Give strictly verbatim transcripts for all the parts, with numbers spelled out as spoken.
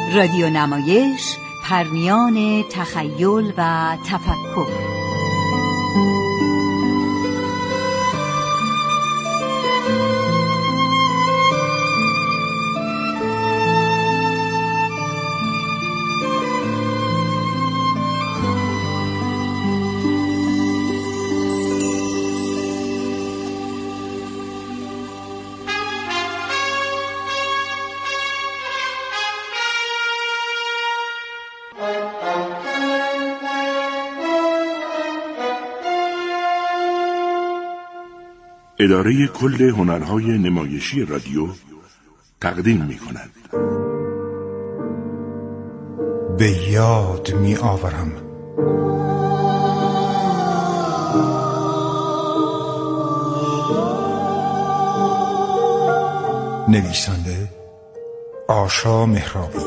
رادیو نمایش، پرمیان تخیل و تفکر. اداره کل هنرهای نمایشی رادیو تقدیم می کند. به یاد می آورم نویسنده آشا مهرابی.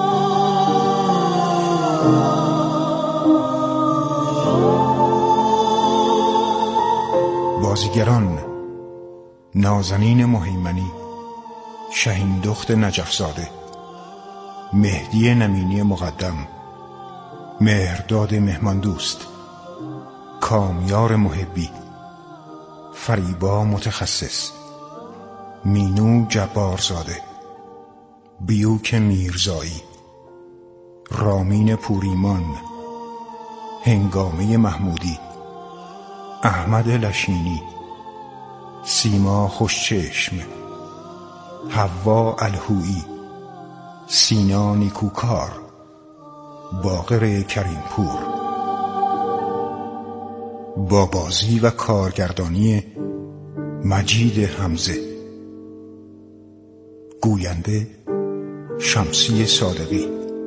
بازیگران: نازنین مهیمنی، شهین دخت نجفزاده، مهدی نمینی مقدم، مهرداد مهماندوست، کامیار محبی، فریبا متخصص، مینو جبارزاده، بیوک میرزایی، رامین پوریمان، هنگامه محمودی، احمد لشینی، سیما خوشچشم، حوا الهویی، سینا نیکوکار، باقر کریمپور. با بازی و کارگردانی مجید حمزه. گوینده شمسی صادقی.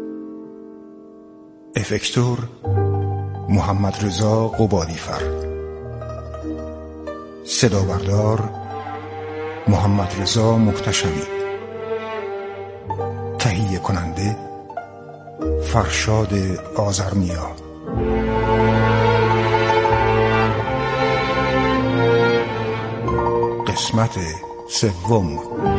افکتور محمد رضا قبادیفر. صدا بردار محمد رضا محتشمی. تهیه کننده فرشاد آذرنیا. قسمت سوم.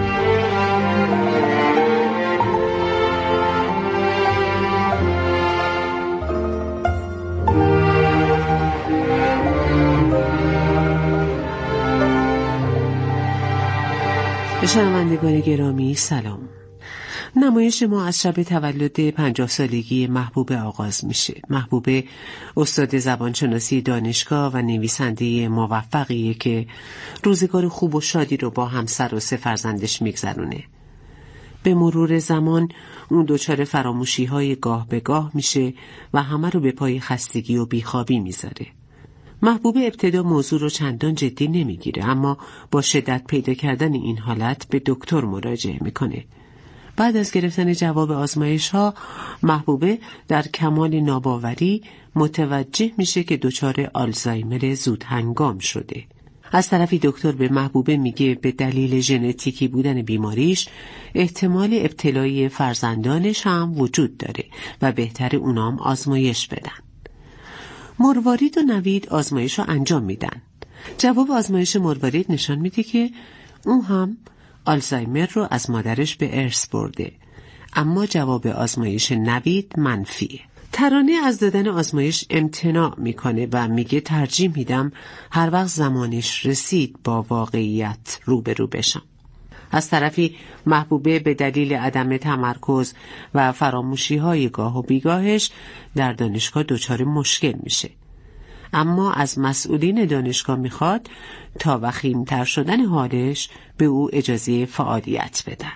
شنوندگان گرامی سلام. نمایش ما از شب تولد پنجاه سالگی محبوبه آغاز میشه. محبوبه استاد زبانشناسی دانشگاه و نویسنده موفقیه که روزگار خوب و شادی رو با همسر و سه فرزندش میگذرونه. به مرور زمان اون دچار فراموشی های گاه به گاه میشه و همه رو به پای خستگی و بیخوابی میذاره. محبوبه ابتدا موضوع رو چندان جدی نمیگیره، اما با شدت پیدا کردن این حالت به دکتر مراجعه میکنه. بعد از گرفتن جواب آزمایش ها، محبوبه در کمال ناباوری متوجه میشه که دچار آلزایمر زود هنگام شده. از طرفی دکتر به محبوبه میگه به دلیل ژنتیکی بودن بیماریش احتمال ابتلای فرزندانش هم وجود داره و بهتره اونام آزمایش بدن. مروارید و نوید آزمایش رو انجام میدن. جواب آزمایش مروارید نشان میده که اون هم آلزایمر رو از مادرش به ارث برده، اما جواب آزمایش نوید منفیه. ترانه از دادن آزمایش امتناع میکنه و میگه ترجیح میدم هر وقت زمانش رسید با واقعیت روبرو بشم. از طرفی محبوبه به دلیل عدم تمرکز و فراموشی های گاه و بیگاهش در دانشگاه دچار مشکل میشه، اما از مسئولین دانشگاه میخواد تا وخیم‌تر شدن حالش به او اجازه فعالیت بدن.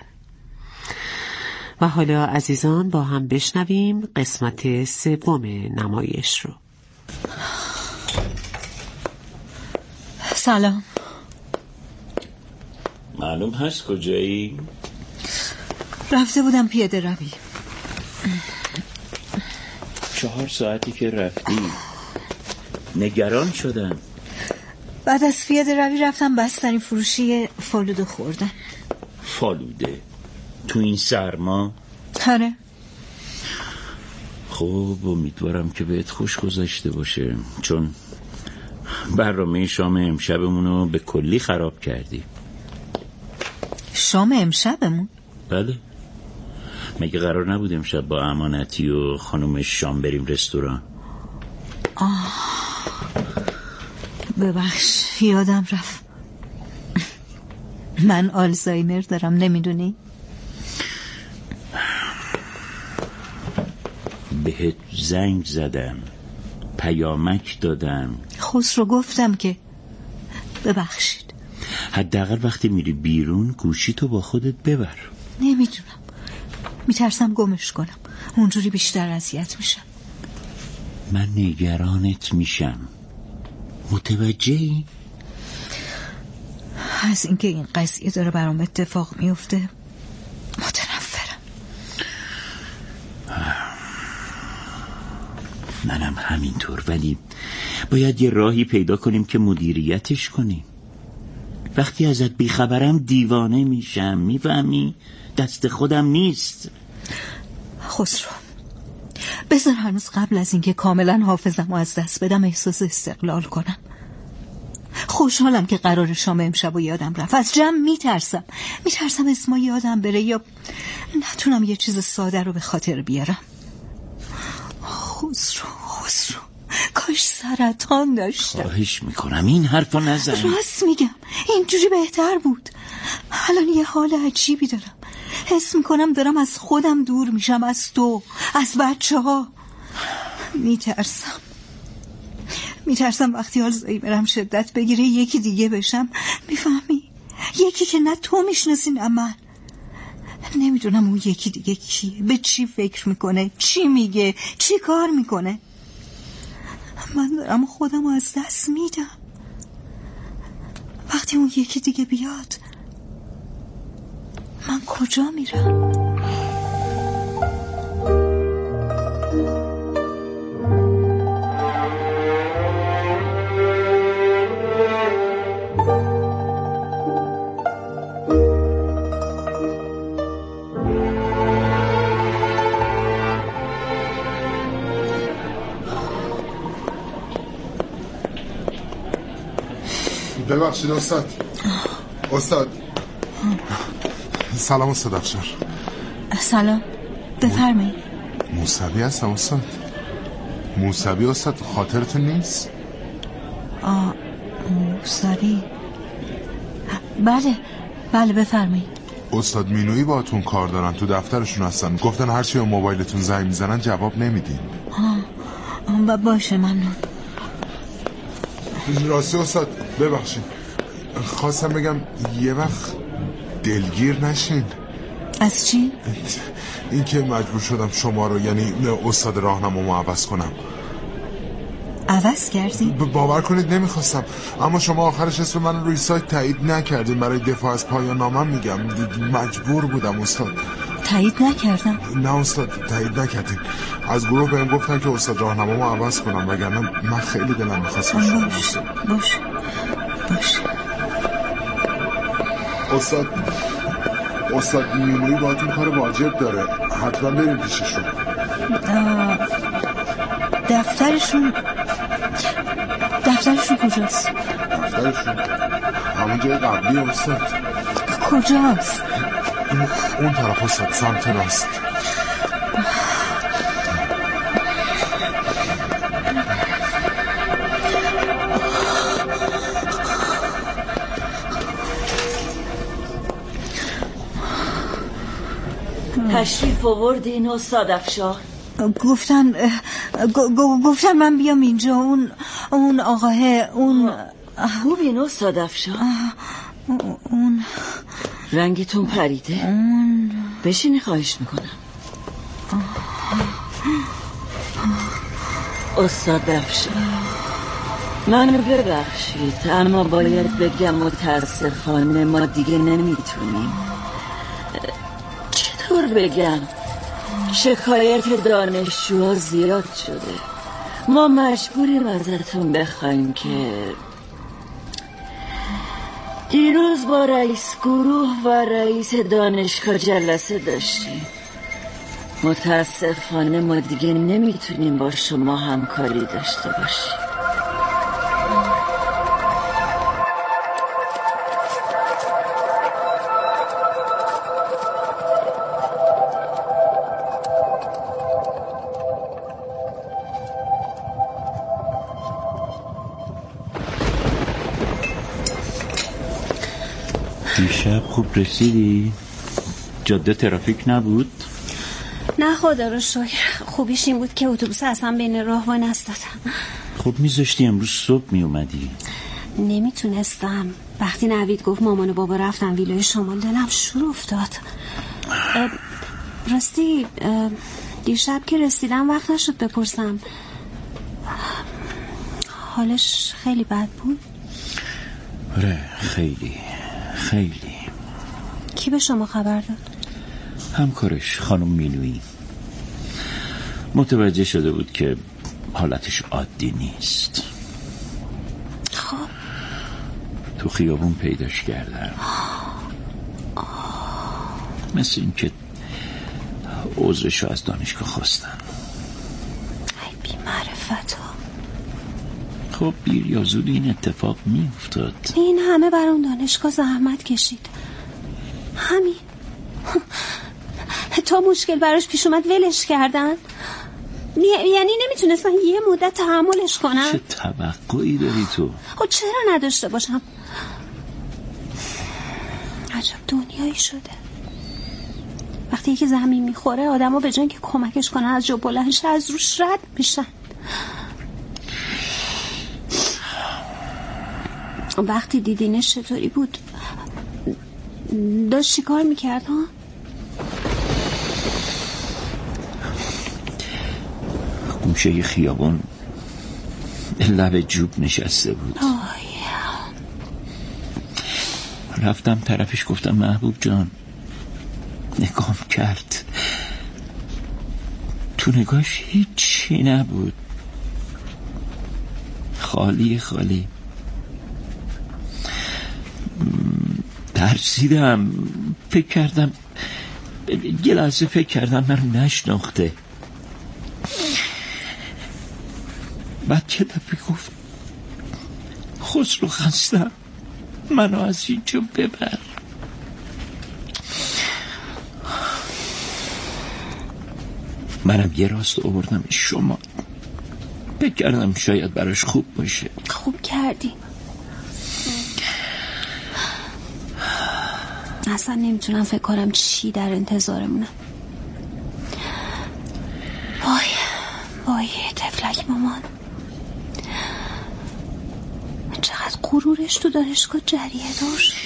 و حالا عزیزان با هم بشنویم قسمت سوم نمایش رو. سلام. معلوم هست کجایی؟ رفته بودم پیاده روی. چهار ساعتی که رفتی نگران شدم. بعد از پیاده روی رفتم بستنی فروشی فالوده خوردم. فالوده؟ تو این سرما؟ آره. خب امیدوارم که بهت خوش گذشته باشه، چون برنامه شام امشبمونو به کلی خراب کردی. شام امشبمون؟ بله، مگه قرار نبود امشب با امانتی و خانم شام بریم رستوران؟ آه ببخش یادم رفت، من آلزایمر دارم نمیدونی؟ بهت زنگ زدم، پیامک دادم، خسرو گفتم که ببخشید. حداقل وقتی میری بیرون گوشی تو با خودت ببر. نمیدونم، میترسم گمش کنم، اونجوری بیشتر اذیت میشم. من نگرانت میشم، متوجهی؟ از اینکه این قضیه داره برام اتفاق میفته متنفرم. منم همینطور، ولی باید یه راهی پیدا کنیم که مدیریتش کنیم. وقتی ازت بیخبرم دیوانه میشم، میفهمی؟ دست خودم نیست. خسرو بذار هنوز قبل از اینکه کاملا حافظم و از دست بدم احساس استقلال کنم. خوشحالم که قرار شام امشب و یادم رفت. از جمع میترسم میترسم اسما یادم بره یا نتونم یه چیز ساده رو به خاطر بیارم. خسرو خسرو کاش سرطان داشتم. خواهش میکنم این حرفو نزن. راست میگم، اینجوری بهتر بود. الان یه حال عجیبی دارم، حس میکنم دارم از خودم دور میشم، از تو، از بچه ها. میترسم میترسم وقتی آلزایمرم شدت بگیره یکی دیگه بشم. میفهمی؟ یکی که نه تو میشناسی نه من. نمیدونم اون یکی دیگه کیه، به چی فکر میکنه، چی میگه، چی کار میکنه. من دارم خودم رو از دست میدم. وقتی اون یکی دیگه بیاد من کجا میرم؟ ببخشید استاد. استاد سلام استاد افشار. سلام، بفرمایید. موسوی هستم استاد. موسوی استاد، خاطرتون نیست؟ آه موسوی، بله بله بفرمایید. استاد مینویی باهاتون کار دارن، تو دفترشون هستن، گفتن هرچی به موبایلتون زنگ میزنن جواب نمیدین. آه باشه ممنون. راستی استاد ببخشید، خواستم بگم یه وقت دلگیر نشین. از چی؟ این که مجبور شدم شما رو، یعنی استاد راهنمامو عوض کنم. عوض کردی؟ باور کنید نمیخواستم، اما شما آخرش اسم من روی سایت تایید نکردین. برای دفاع از پایان نامم میگم مجبور بودم استاد. تایید نکردم؟ نه استاد تایید نکردین. از گروه بهم گفتن که استاد راهنمامو عوض کنم، وگرنه من خیلی دلم می‌خواست باشم. باش باش باش. استاد استاد مینویی باهاتون کار واجب داره، حتما بریم پیششون. دفترشون دفترشون کجاست؟ دفترشون همون جای قبلی استاد. کجاست؟ اون طرف استاد، سمت راست. تشریف آوردین استاد افشار؟ گفتن گفتن من بیام اینجا. اون اون آقاه اون خوبین استاد افشار؟ اون رنگتون پریده؟ اون بشینی خواهش میکنم. استاد افشار منو ببخشید، اما باید بگم متاسفانه ما دیگه نمیتونیم. چطور بگم؟ شکایت دانشجوها زیاد شده، ما مجبوریم ازتون بخوایم که دیروز با رئیس گروه و رئیس دانشگاه جلسه داشتیم. متاسفانه ما دیگه نمیتونیم با شما همکاری داشته باشیم. دیشب خوب رسیدی؟ جاده ترافیک نبود؟ نه خدا رو شکر. خوبیش این بود که اتوبوس اصلا بین راه وای نستادم. خب میذاشتی امروز صبح میومدی. نمیتونستم. وقتی نوید گفت مامان و بابا رفتن ویلای شمال دلم شور افتاد. راستی دیشب که رسیدم وقت نشد بپرسم حالش خیلی بد بود؟ آره خیلی خیلی. کی به شما خبر داد؟ همکارش خانم مینویی متوجه شده بود که حالتش عادی نیست. خب تو خیابون پیداش کردم. مثل این که عذرشو از دانشگاه خواستن. ای بی معرفت ها. خب دیر یا زود این اتفاق می افتاد. این همه بر اون دانشگاه زحمت کشید. همین تا مشکل براش پیش اومد ولش کردن. یعنی نمیتونستن یه مدت تحملش کنن؟ چه توقعی داری تو؟ خب چرا نداشته باشم؟ عجب دنیایی شده. وقتی یکی زمین میخوره آدم ها به جای که کمکش کنن از جا بلند شه از روش رد میشن. وقتی دیدینش چطوری بود؟ داشت چی کار میکرد ها؟ گوشه خیابون لب جوب نشسته بود. آی. رفتم طرفش گفتم محبوب جان. نگام کرد. تو نگاش هیچی نبود. خالی خالی. ترسیدم. فکر کردم یه لحظه فکر کردم منو نشناخته. بعد که دفعه گفت خسرو خستم منو از اینجا ببر. منم یه راست آوردم شما. فکر کردم شاید براش خوب باشه. خوب کردی. اصلا نمیتونم فکر کنم چی در انتظارمونه. وای وای تفلک مامان. چقدر غرورش تو دانشگاه جریه دار شده.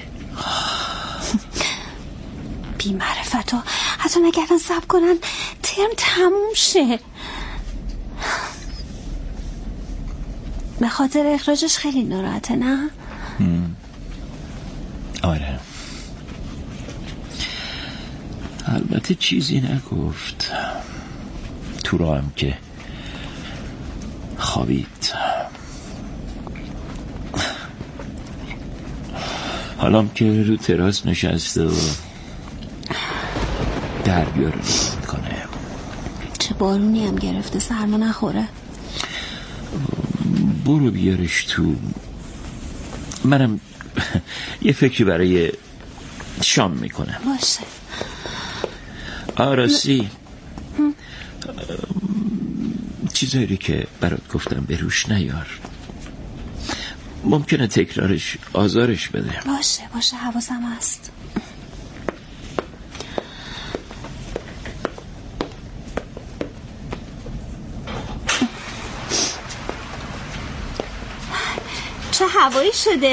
بی معرفت ها. حتی نگردن صبر کنن ترم تموم شه. به خاطر اخراجش خیلی ناراحته نه؟ آره. البته چیزی نگفت. تو را هم که خوابید. حالام که رو تراس نشسته و در بیاره کنه. چه بارونی هم گرفته سرما نخوره. برو بیارش تو. منم یه فکری برای شام میکنم. باشه. آراسی چیزایی که برات گفتم به روش نیار. ممکنه تکرارش آزارش بده. باشه باشه حواسم هست. چه هوایی شده.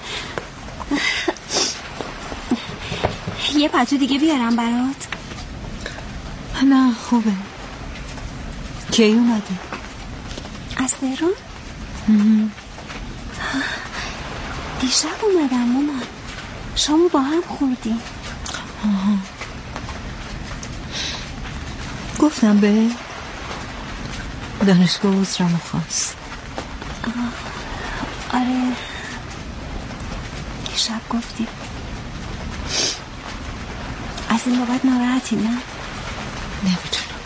یه پتو دیگه بیارم برات؟ نه خوبه. کی اومدی؟ از تهران؟ دیشب اومدم مامان. شامو با هم خوردیم. آها. گفتم به دانشگاه عذرمو خواست. آره دیشب گفتیم. از این بابت ناراحتی نه؟ نمیتونم.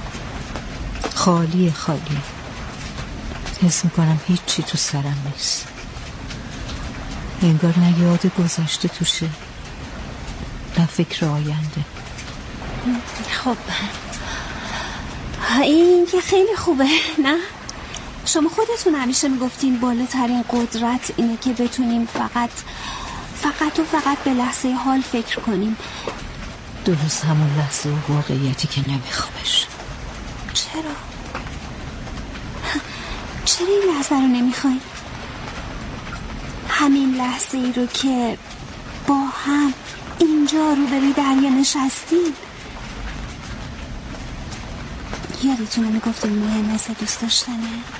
خالی خالی. حس میکنم هیچی تو سرم نیست. انگار نه یاد گذشته توشه نه فکر آینده. خب این که خیلی خوبه نه؟ شما خودتون همیشه میگفتین بالاترین قدرت اینه که بتونیم فقط فقط و فقط به لحظه حال فکر کنیم. درست همون لحظه و واقعیتی که نمیخوامش. چرا؟ چرا این لحظه رو نمیخوای؟ همین لحظه ای رو که با هم اینجا روبروی دریا نشستیم. یادتونه میگفتیم مهم است دوست داشتنه،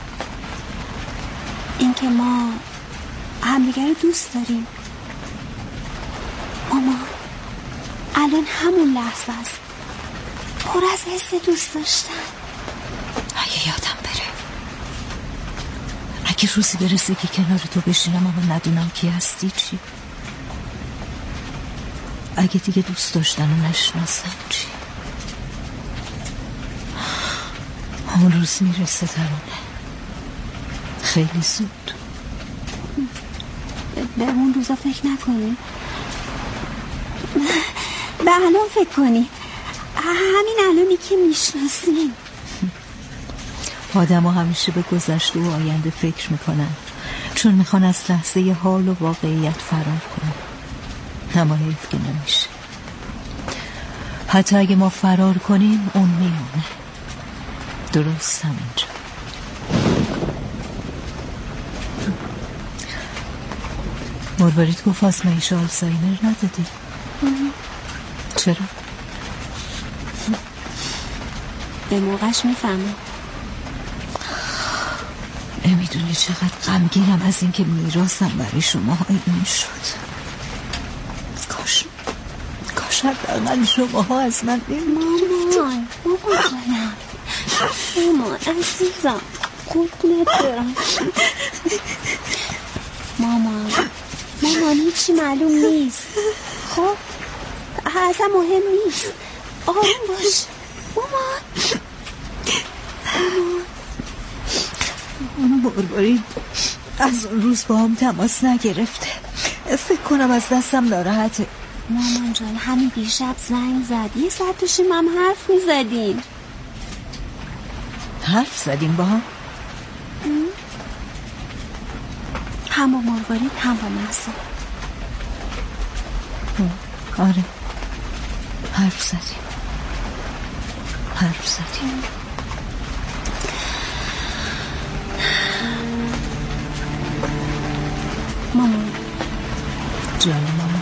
این که ما همدیگر رو دوست داریم. ماما الان همون لحظه است، پر از حس دوست داشتن. اگه یادم بره، اگه روزی برسه که کنار تو بشینم اما ندونم کی هستی چی؟ اگه دیگه دوست داشتن رو نشناسم چی؟ اون روز میرسه ترانه، خیلی زود. به اون روزا فکر نکنی، به الان فکر کنی، همین الانی که میشناسیم. آدم ها همیشه به گذشته و آینده فکر میکنن چون میخوان از لحظه حال و واقعیت فرار کنن، اما حیف که نمیشه. حتی اگه ما فرار کنیم اون میمونه درست همینجا. مروارید گفت آزمایش آلزایمر ندادی؟ چرا؟ به موقعش میفهمم. نمیدونی چقدر غمگینم از این که میراثم برای شما این شد. کاش کاش حداقل شما ها از من نمیدونید. مامان مامان جانم، مامان عزیزم، قربونت برم. مامان مامان هیچی معلوم نیست. خب اصلا مهم نیست. آروم باش مامان. مامان مروارید از اون روز با هم تماس نگرفته. فکر کنم از دستم ناراحته. مامان جان همین دیشب زنگ زد، یه ساعت داشتیم هم حرف میزدیم. حرف زدیم با هم؟ هم با مروارید هم با مهسا. آره حرف زدیم حرف زدیم مامان جان مامان،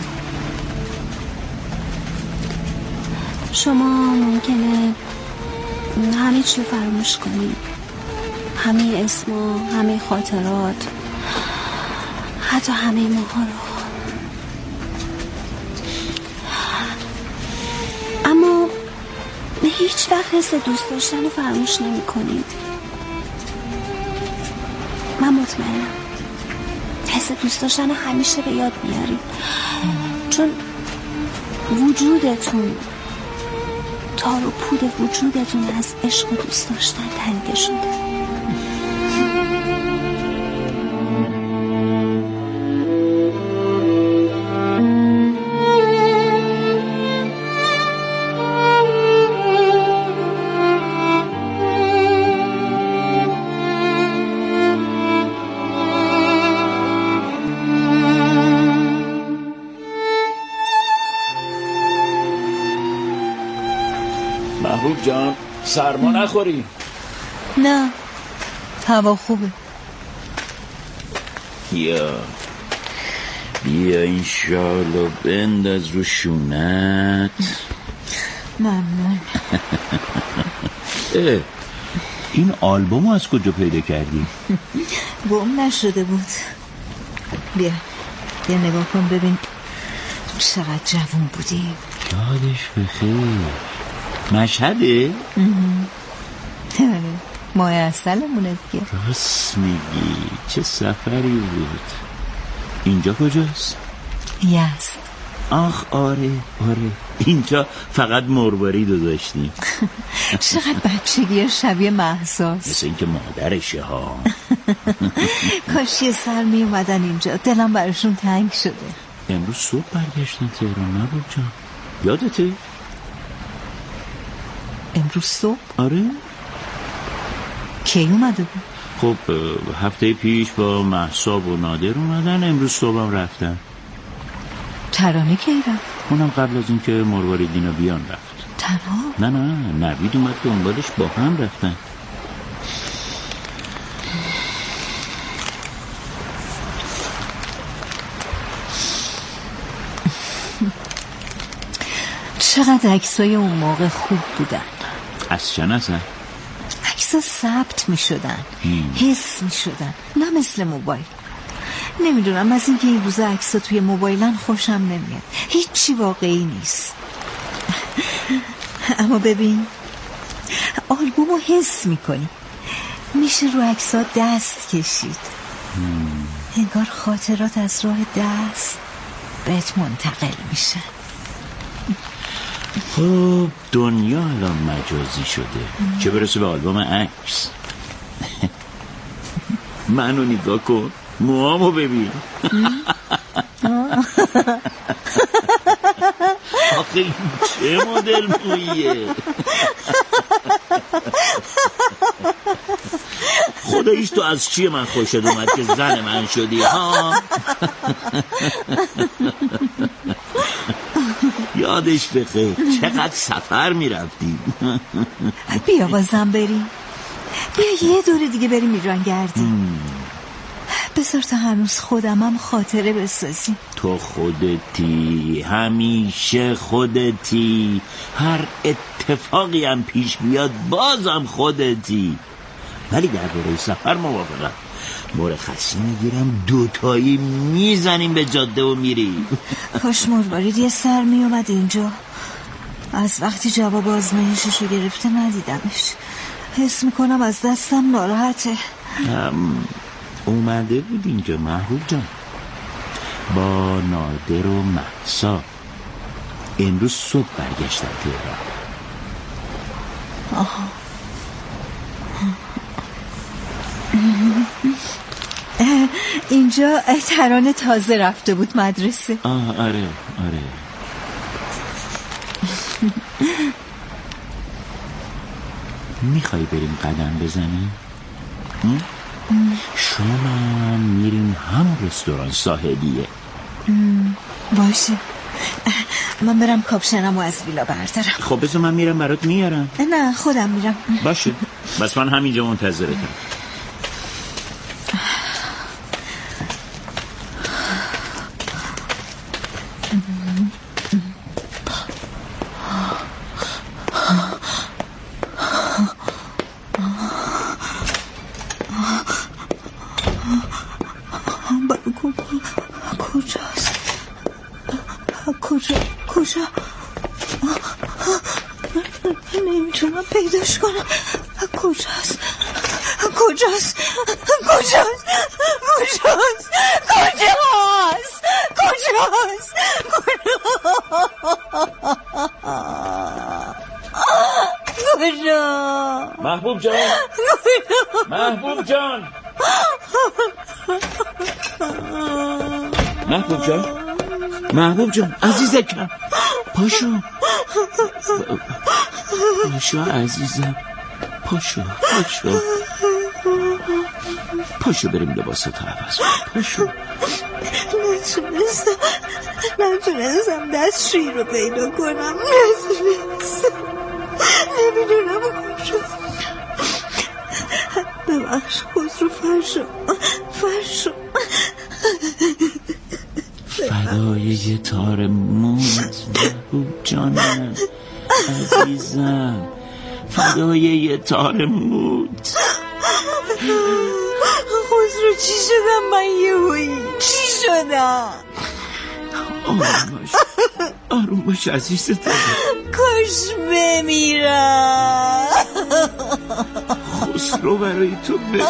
شما ممکنه همه چی رو فراموش کنید، همه اسما، همه خاطرات، حتی همه ماها رو. اما هیچ وقت حس دوست داشتن رو فراموش نمی کنید. من مطمئنم حس دوست داشتن رو همیشه به یاد میارید، چون وجودتون، تار و پود وجودتون از عشق و دوست داشتن تنیده شده. محبوب جان سرما نخوری؟ نه هوا خوبه. بیا بیا این شالو بنداز رو شونت. ممنون. اه این آلبومو از کجا پیدا کردی؟ گم نشده بود. بیا بیا نگاه کن ببین چقدر جوان بودی. یادش بخیر. مشهده؟ ماه اصلمونه دیگه. راست میگی، چه سفری بود. اینجا کجاست؟ یزد. آخ آره آره اینجا فقط مروارید رو داشتیم. چقدر بچگی شبیه مهساست، مثل اینکه مادرشه ها. کاش یه سر می اومدن اینجا، دلم براشون تنگ شده. امروز صبح برگشتن تهران نبود جان، یادته؟ امروز صبح؟ آره. کی اومده بود؟ خب هفته پیش با مهسا و نادر اومدن، امروز صبح هم رفتن. ترانه کی رفت؟ اونم قبل از اینکه مرواریدینا بیان رفت. تنها؟ نه نه نوید اومد دنبالش، با هم رفتن. چقدر عکسای اون موقع خوب بودن. از چه نظر؟ عکسا ثبت می شدن، حس می شدن، نه مثل موبایل. نمیدونم، از اینکه این روزا عکسا توی موبایلن خوشم نمیاد. هیچی واقعی نیست. اما ببین، آلبومو حس میکنی، میشه رو عکسا دست کشید. انگار خاطرات از راه دست بهت منتقل میشه. خب دنیا الان مجازی شده، چه برسه به آلبوم عکس. منو نگاه کن، موامو ببین. آخه این چه مدل مویه؟ خداییش تو از چیه من خوشت اومد که زن من شدی ها؟ یادش بخیر چقدر سفر میرفتیم. بیا بازم بریم، بیا یه دور دیگه بریم ایران گردیم. بذار تا هنوز خودمم خاطره بسازیم. تو خودتی، همیشه خودتی، هر اتفاقی هم پیش بیاد بازم خودتی. ولی در دوره سفر موافقم، مرخصی میگیرم دوتایی میزنیم به جاده و میریم. کاش مروارید یه سر میومد اینجا. از وقتی جواب آزمایششو گرفته ندیدمش. حس میکنم از دستم ناراحته. هم اومده بود اینجا محبوب جان با نادر و مهسا. امروز صبح برگشتن تهران. آها. اینجا ترانه تازه رفته بود مدرسه. آه آره آره. میخوای بریم قدم بزنیم؟ شما میریم هم رستوران ساحلیه. باشه، من برم کاپشنمو از ویلا بردارم. خب بذار من میرم برات میارم. نه خودم میرم. باشه بس من همینجا منتظرتم. کجاست؟ کجا؟ کجا؟ نمیتونم پیداش کنم. کجاست؟ کجاست؟ کجاست؟ کجاست؟ کجاست؟ کجاست؟ کجا؟ محبوب جان، محبوب جان، محبوب جان، محبوب جان عزیزکم، پاشو پاشو عزیزم، پاشو پاشو پاشو بریم لباساتو عوض کن. پاشو. نتونستم نتونستم دستشویی رو پیدا کنم. نتونستم، نمیدونم کجا. ببخش خسرو، فرشو فرشو فدای یه تار موت محبوب جانم عزیزم، فدای یه تار موت. خسرو چی شدم من یهویی؟ چی شدم؟ آروم باش آروم باش عزیزتم. کاش بمیرم. خسرو برای تو بمیره.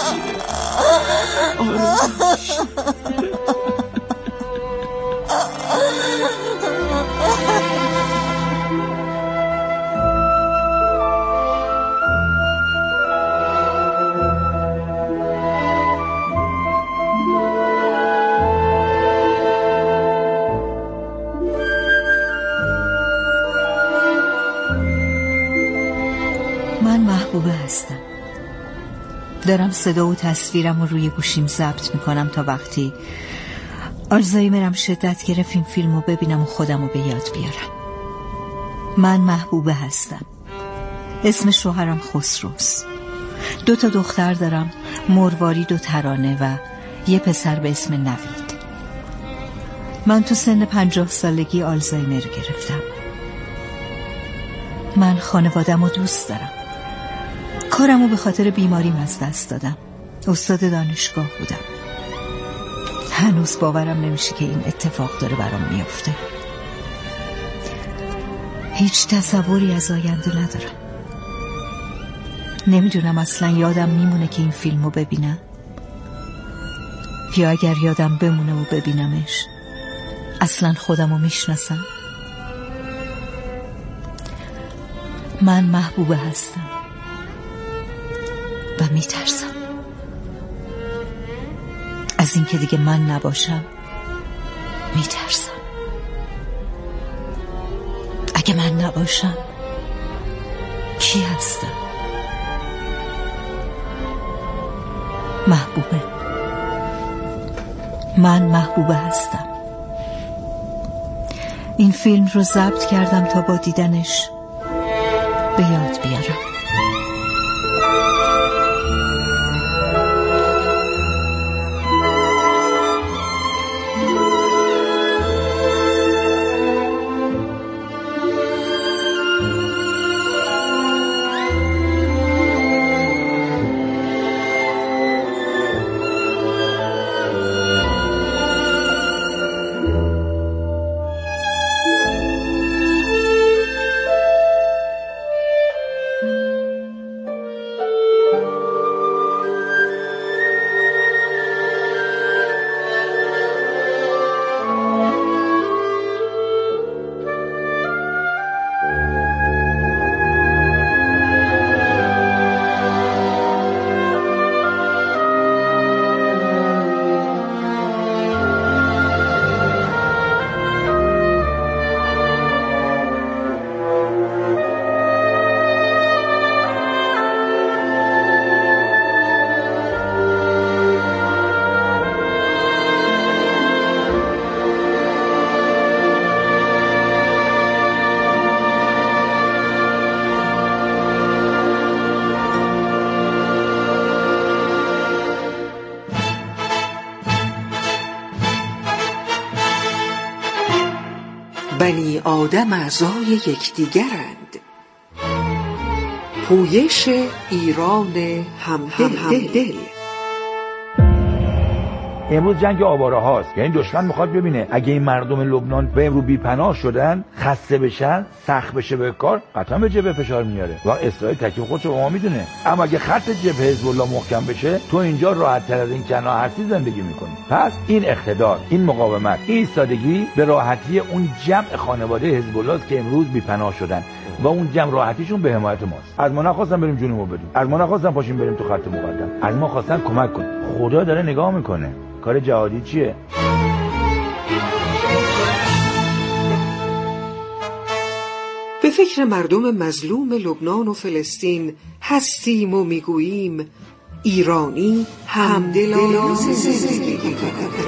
آروم باش. من محبوبه هستم. دارم صدا و تصویرم رو روی گوشیم ضبط میکنم تا وقتی آلزایمرم شدت گرفت این فیلمو ببینم و خودمو به یاد بیارم. من محبوبه هستم. اسم شوهرم خسروست. دو تا دختر دارم، مروارید و ترانه، و یه پسر به اسم نوید. من تو سن پنجاه سالگی آلزایمر گرفتم. من خانواده‌مو دوست دارم. کارمو به خاطر بیماریم از دست دادم. استاد دانشگاه بودم. هنوز باورم نمیشه که این اتفاق داره برام میفته. هیچ تصوری از آینده ندارم. نمیدونم اصلا یادم میمونه که این فیلمو ببینم، یا اگر یادم بمونه و ببینمش اصلا خودمو میشناسم. من محبوبه هستم و میترسم از این که دیگه من نباشم. میترسم اگه من نباشم کی هستم؟ محبوبه. من محبوبه هستم. این فیلم رو ضبط کردم تا با دیدنش به یاد بیارم. بنی آدم اعضای یکدیگرند. پویش ایران همدل. امروز جنگ آواره هاست، یعنی دشمن میخواد ببینه اگه این مردم لبنان به امروز بی پناه شدن، خسته بشن، سخت بشه به کار، قطعا به جبهه فشار میاره و اسرائیل تکلیف خودش رو ما میدونه. اما اگه خط جبهه حزب الله محکم بشه، تو اینجا راحت تر از این کنار هستی زندگی میکنی. پس این اقتدار، این مقاومت، این ایستادگی به راحتی اون جمع خانواده حزب الله است که امروز بی پناه شدن و اون جمع راحتیشون به حمایت ماست. از ما نخواستن بریم جونمو بدیم، از ما نخواستن پاشیم بریم تو خط مقدم، از ما خواستن کمک کنیم. خدا داره نگاه میکنه. کار جهادی چیه؟ به فکر مردم مظلوم لبنان و فلسطین هستیم و میگوییم ایرانی همدلانه زندگی کند.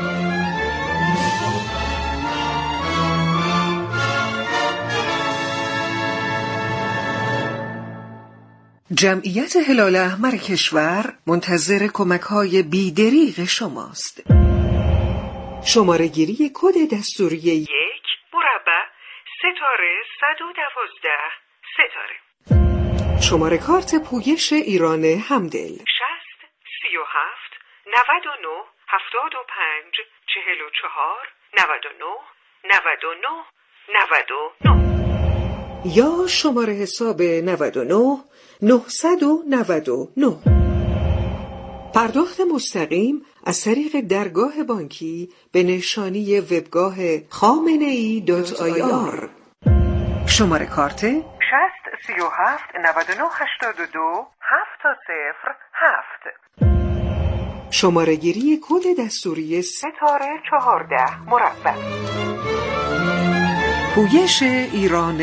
جمعیت هلال احمر کشور منتظر کمک‌های بی‌دریغ شماست. شماره گیری کد دستوری یک مربع ستاره صد و دوازده ستاره. شماره کارت پویش ایران همدل شصت سی و هفت نود و نه هفتاد و پنج چهل و چهار نود و نه نود و نه نود و نه یا شماره حساب نود و نه نهصد و نود و نه. پرداخت مستقیم از طریق درگاه بانکی به نشانی وبگاه خامنه‌ای دات آی آر. شماره کارت شصت سی و هفت نود و نه هشتاد و دو هفت صفر هفت. شماره گیری کد دستوری ستاره چهارده مربع. پویش ایران